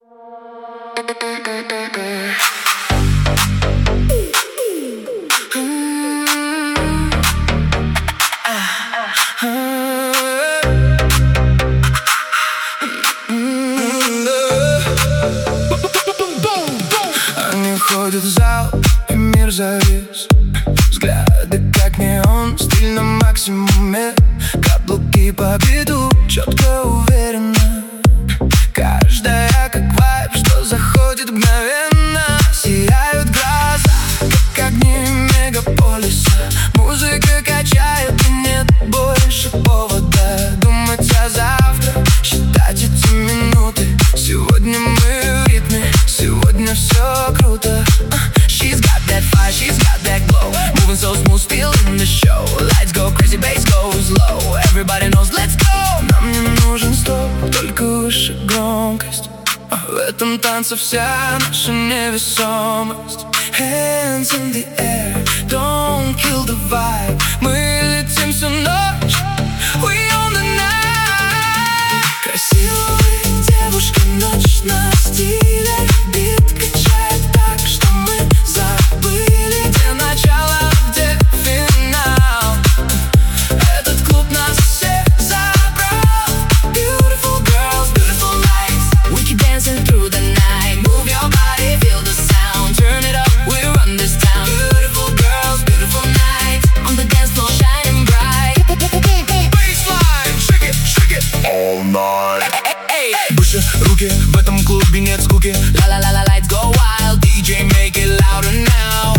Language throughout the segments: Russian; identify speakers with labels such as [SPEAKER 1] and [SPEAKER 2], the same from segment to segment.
[SPEAKER 1] Они входят в зал, и мир завис. Взгляды как неон, стиль на максимуме. Каблуки по беду, четко, уверенно. Каждая как вайб, что заходит мгновенно. Сияют глаза, как огни мегаполиса. Музыка качает, и нет больше повода думать о завтра, считать эти минуты. Сегодня мы в ритме, сегодня все круто. She's got that fire, she's got that glow. Moving so smooth, still in the show. Lights go crazy, bass goes low. Everybody knows, let's go. Нам не нужен стоп, только выше громкость. В этом танце вся наша невесомость. Hands in the air, don't kill the vibe. Мы летим всю ночь, we on the night. Красивые девушки, ночь на стиле. Бит качает так, что мы забыли, где начало, где финал. Этот клуб нас всех забрал. Beautiful girls, beautiful nights. We keep dancing through the night. Move your body, feel the sound. Turn it up, we run this town. Beautiful girls, beautiful nights. On the dance floor, shining bright. Baseline, shake it all night. Выше руки, в этом клубе нет скуки. La-la-la-la, lights go wild. DJ, make it louder now.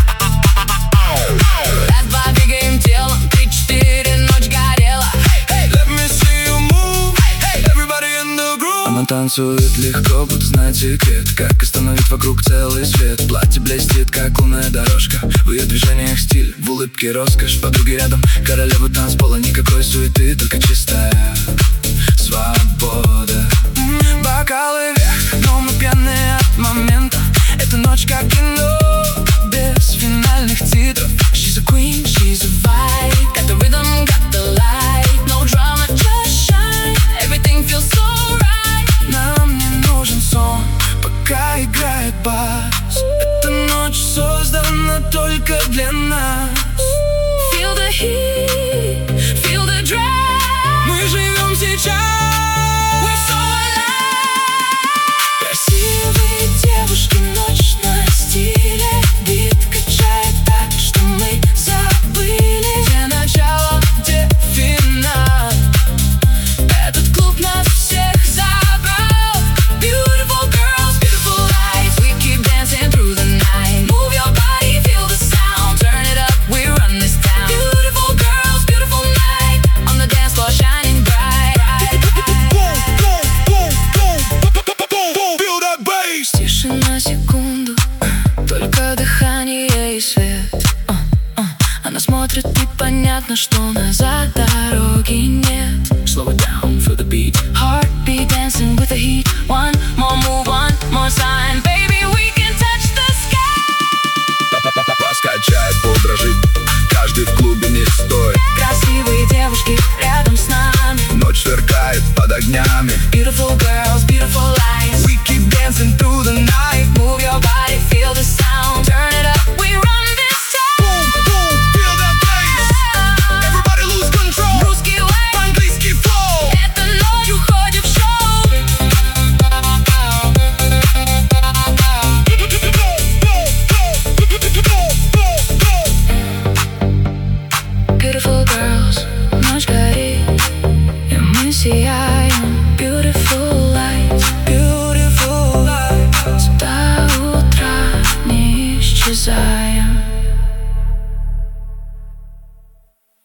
[SPEAKER 1] Раз, два, двигаем телом. 3, 4, ночь горела. Let me see you move. Everybody in the groove. Она танцует легко, будто знает секрет. Как остановить вокруг целый свет. Платье блестит, как лунная дорожка. В ее движениях стиль, в улыбке роскошь. Подруги рядом, королева танцпола. Никакой суеты, только чистая свобода. Бокалы вверх, но мы пьяные от момента. Эта ночь как кино, без финальных титров. She's a queen, she's a vibe. Got the rhythm, got the light. No drama, just shine. Everything feels so right. Нам не нужен сон, пока играет бас. Эта ночь создана только для нас. Feel the heat, feel the drive. Мы живем сейчас. Красивые девушки, ночь на стиле. Бит качает так, что мы забыли, где начало, где финал. Этот клуб нас всех забрал. Beautiful girls, beautiful lights. We keep dancing through the night. Move your body, feel the sound. Turn it up, we run this town. Beautiful girls, beautiful night. On the dance floor, shining bright. Тише на секунду, только дыхание и свет. Она смотрит, непонятно, что назад дороги нет. Slow it down, feel the beat. Heartbeat dancing with the heat. One more move, one more sign. Baby, we can touch the sky.
[SPEAKER 2] Раскачает, подрожит. Каждый в клубе не стоит.
[SPEAKER 1] Красивые девушки рядом с нами.
[SPEAKER 2] Ночь сверкает под огнями.
[SPEAKER 1] Beautiful girls, beautiful lights.
[SPEAKER 2] We keep dancing through the night.
[SPEAKER 1] Move your body, feel the sound. Turn it up, we run this town.
[SPEAKER 2] Boom, boom, feel that bass. Everybody lose control.
[SPEAKER 1] Русский вайб,
[SPEAKER 2] Английский flow.
[SPEAKER 1] эта ночь уходит в шоу. Beautiful girls, ночь горит, и мы сияем.